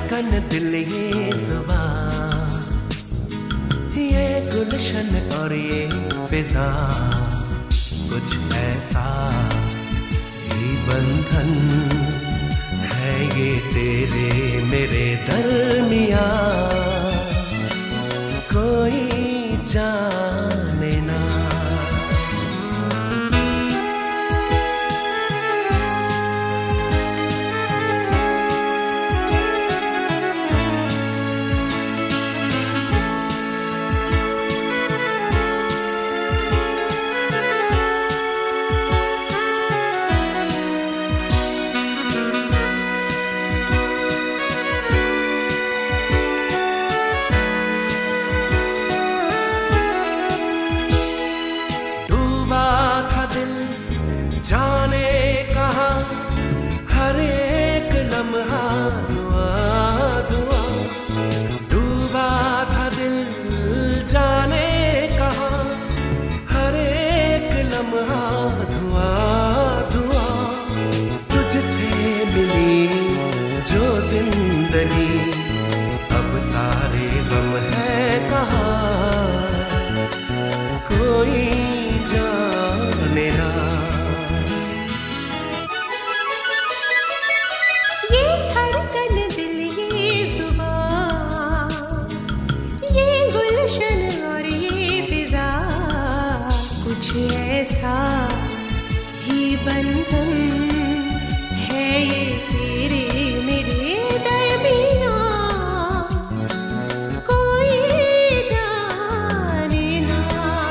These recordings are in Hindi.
धड़कन दिल ये जुबान, ये गुलशन और ये फिजा, कुछ ऐसा ही बंधन है ये तेरे मेरे दरमिया, कोई जाने ना। जाने कहाँ हर एक लम्हा धुआं धुआं, डूबा था दिल जाने कहाँ हर एक लम्हा धुआं धुआं। तुझसे मिली जो जिंदगी अब सारे गम है कहाँ, कोई जाने ना। ऐसा ही बंधन है ये तेरे मेरे दरमियां, कोई जाने ना।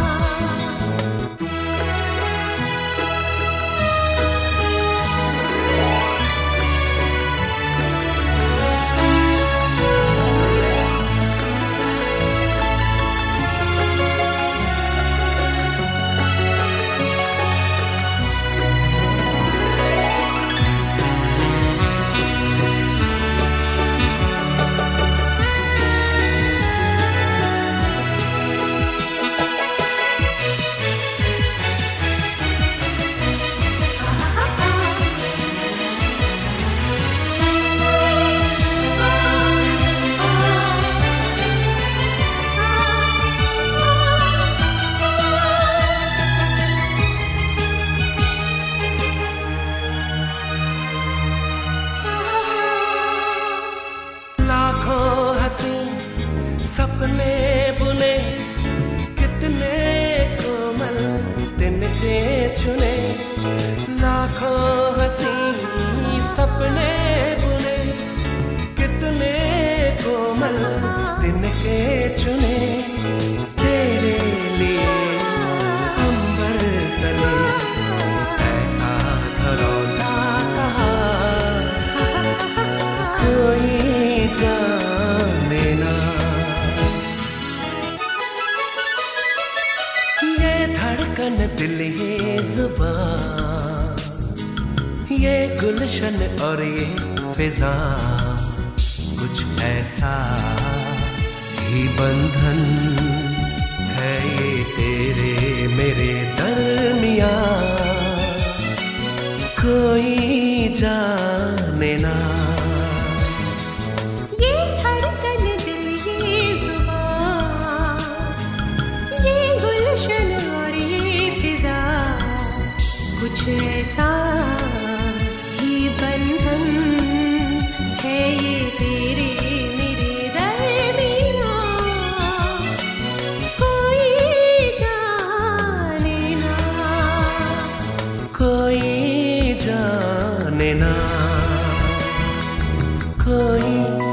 सपने बुने कितने कोमल तिनके चुने, लाखों हंसी सपने बुने कितने कोमल तिनके चुने। तेरे लिए अंबर तले ऐसा घरौंदा कहा, कोई जाने ना। धड़कन दिल ये जुबान, ये गुलशन और ये फिजा, कुछ ऐसा ही बंधन है ये तेरे मेरे दरमिया, कोई जाने ना। कुछ ऐसा ही बंधन है ये तेरे मेरे दरमियां, कोई जाने ना, कोई जाने ना, कोई